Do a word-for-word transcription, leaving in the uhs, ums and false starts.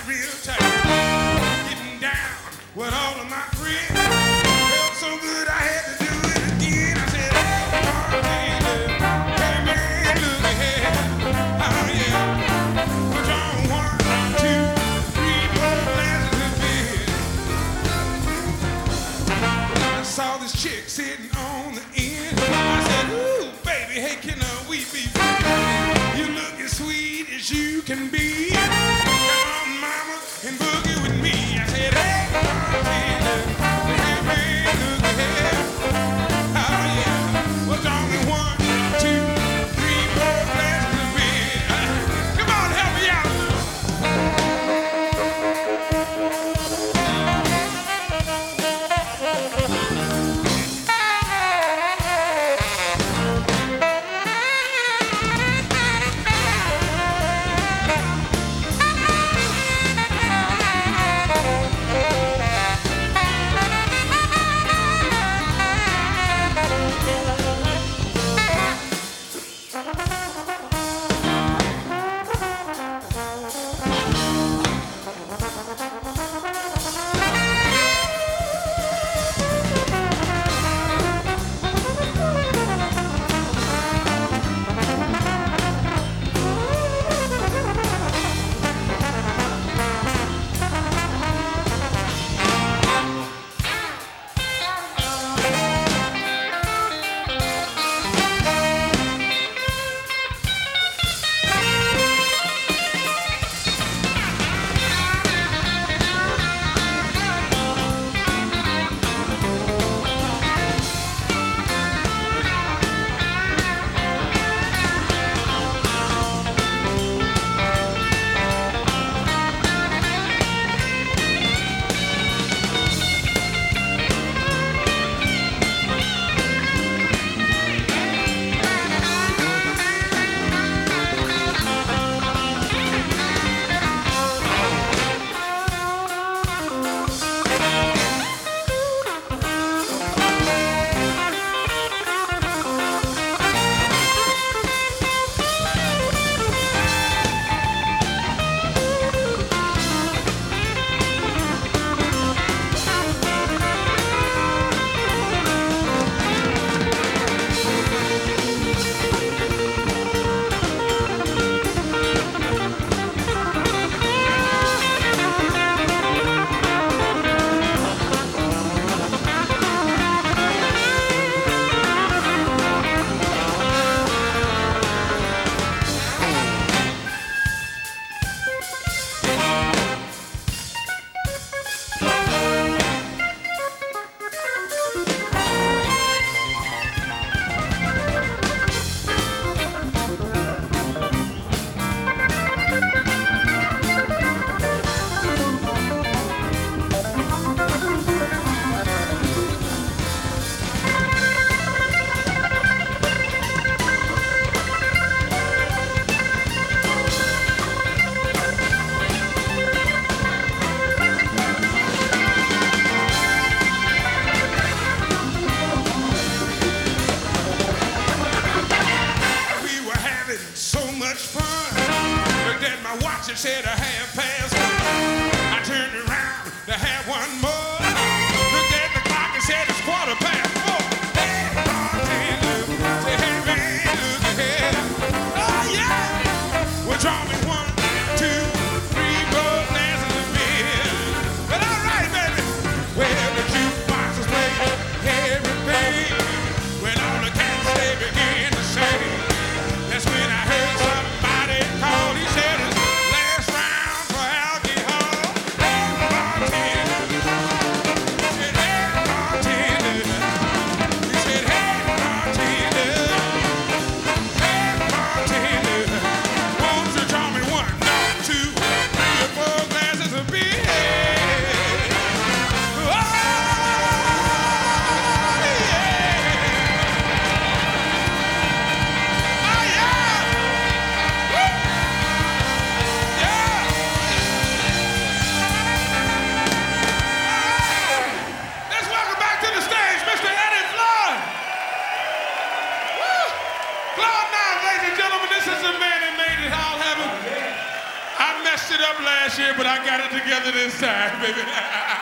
real tight. Getting down with all of my friends. Felt so good I had to do it again. I said, hey, bartender, hey man, look ahead. Oh yeah. Put on one, two, three, four glasses of beer. I saw this chick sitting on the end. I said, ooh, baby, hey, can uh, we be friends? You look as sweet as you can be. Come on, mama, and boogie with me. I said, hey, bartender, hey, man, look ahead. Oh, yeah. What's on me? One, two, three, four glasses of beer. Uh, come on, help me out. It said a half past one. I turned around to have one more. Looked at the clock and said it's quarter past four. Hey, bartender, say, hey man, look ahead. Oh yeah, well draw me one, two, three, four glasses of beer. Well, all right, baby. Well, the jukebox is playing everything. When all the cats they begin to sing, that's when I heard somebody call. He said it's last round for alcohol. Hey, bartender. up last year, but I got it together this time, baby.